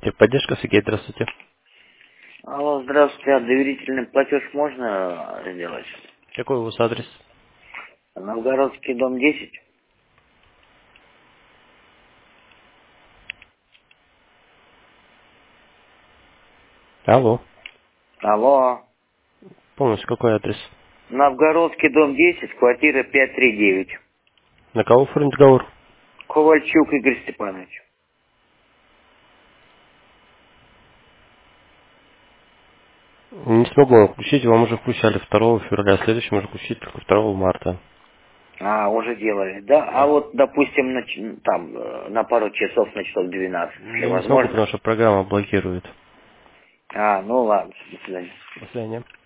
Техподдержка, Сергей, здравствуйте. Алло, здравствуйте, а доверительный платеж можно сделать? Какой у вас адрес? Новгородский дом 10. Алло. Алло. Полностью какой адрес? Новгородский дом 10, квартира 539. На кого оформить договор? Ковальчук Игорь Степанович. Не смогу вам включить, вам уже включали 2 февраля, следующий можно включить только 2 марта. А, уже делали, да? А Да. вот, допустим, там, на пару часов, на часов 12, если Я не смогу, возможно. потому что программа блокирует. А, ну ладно, до свидания. До свидания.